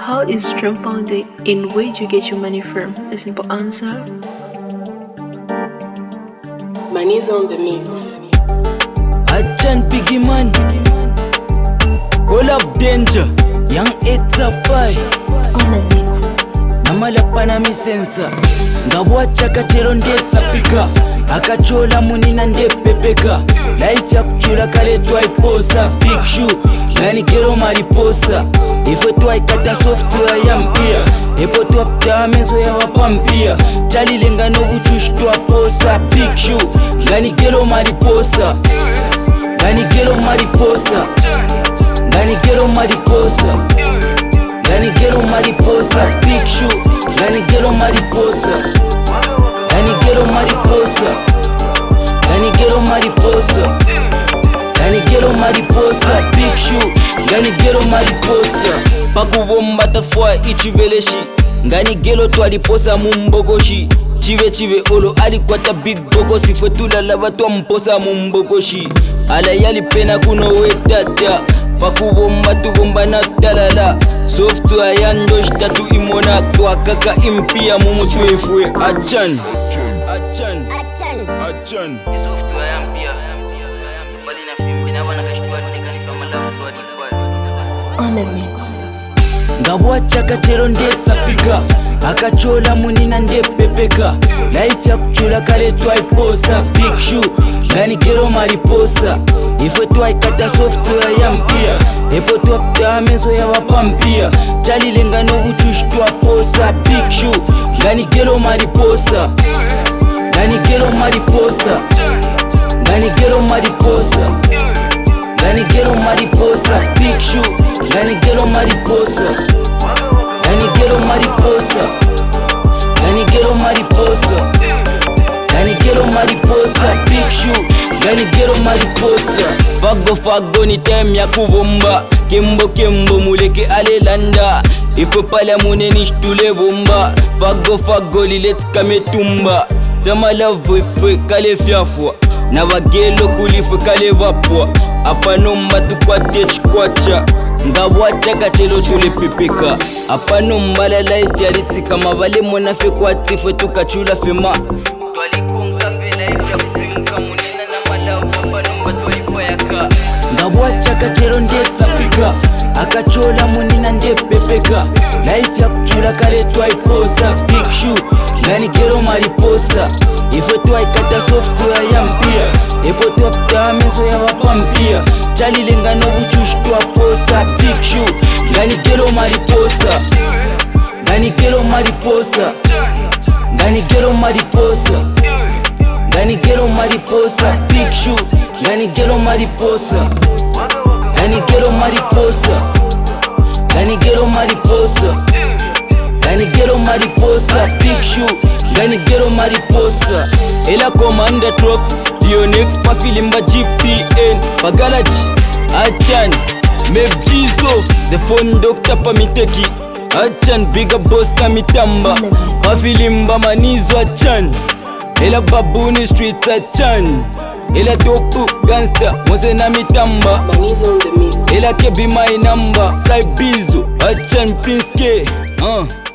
How is strength found in where you get your money from? The simple answer: money is on the mix. Achan Biggie Man, call up danger, young X-Apai on the mix. Namalapa na misensa, ngabwacha kachero ndesa pika, akachola munina ndepepeka. Life ya kuchula kale twaiposa, big shoe, nani kero mariposa. Ifwe twaikata software ya mpia, epo twapta mezo ya wapampia. Chali lenga no buchush twaposa, big shoe, nani kero mariposa. Nani kero mariposa, nani kero mariposa, nani kero mariposa, big shoe, nani kero mariposa, nani kero mariposa, nani kero mariposa, nani kero mariposa, big shoe, nani kero mariposa. Pakubomba tafwa ichibeleshi, ngani gelo twaliposa mumbogoshi. Chive olo alikwata big bogo, sifwe tulala twamposa mumbogoshi. Ala yali pena kuno wetata, pakubomba tubomba na talala. Software ya ndosh tatu imona, twakaka impia mumutwefwe. Achan software ya mpia, bali na fimbi na wana kashtuwa nikanifa malafu On the mix. ngabwacha kachero ndesa pika, akachola munina ndepepeka. Life ya kuchula kale twaiposa, big shoe, nani kero mariposa. Ifwe twaikata software ya mpia, epo twapta mezo ya wapampia. Chali lenga no buchush twaposa, big shoe, nani kero mariposa, nani kero mariposa, nani kero mariposa, nani kero mariposa, big shoe, nani kero mariposa, nani kero mariposa, nani kero mariposa, nani kero mariposa, big shoe, nani kero mariposa. Fago ni time ya kubomba, kembo muleke alelanda. Ifo pala muneni shtule bomba, fago lilet kametumba. Dama love ifwe kale fiafwa, na bagelo kulifwe kale wapwa. Apa nomba tukwate chikwacha, ngabwacha kachelo tule pipika. Apa nomba la life ya litika, mabale mwana fe kwa tifwe tukachula fema. Twalikunga fe life ya kusimuka munena na malawa. Apa nomba twalipayaka, ngabwacha kachelo ndesa pika, akachola munina ndepepeka. Life ya kuchula kale twaiposa, big shoe, nani kero mariposa. Ifwe twaikata software ya mpia, epo twapta mezo ya wapampia. Chali lenga no buchush twaposa, big shoe, nani kero mariposa, nani kero mariposa, nani kero mariposa, nani kero mariposa, big shoe, nani kero mariposa, nani kero mariposa, nani kero mariposa, nani kero mariposa, big shoe, nani kero mariposa. Ela Commander Trucks, Dionex pafilimba GPN, Pagalaji, Achan, Mebjizo, the phone doctor pamiteki. Achan bigger boss na mitamba, pafilimba manizo Achan. Ela Babuni Street Achan, ela dopu gangster mose na mitamba. Money is on the mix. Ela kebi my number, fly bizo, Achan Prince K.